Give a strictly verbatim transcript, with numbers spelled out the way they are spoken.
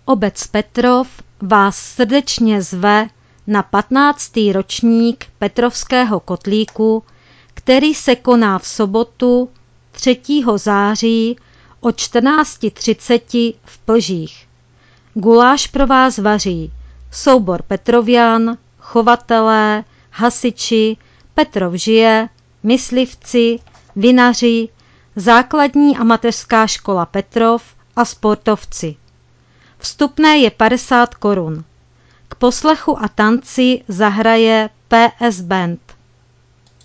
Obec Petrov vás srdečně zve na patnáctý ročník Petrovského kotlíku, který se koná v sobotu třetího září o čtrnáct třicet v Plžích. Guláš pro vás vaří soubor Petrovian, chovatelé, hasiči, Petrov žije, myslivci, vinaři, základní a mateřská škola Petrov a sportovci. Vstupné je padesát korun. K poslechu a tanci zahraje P S Band.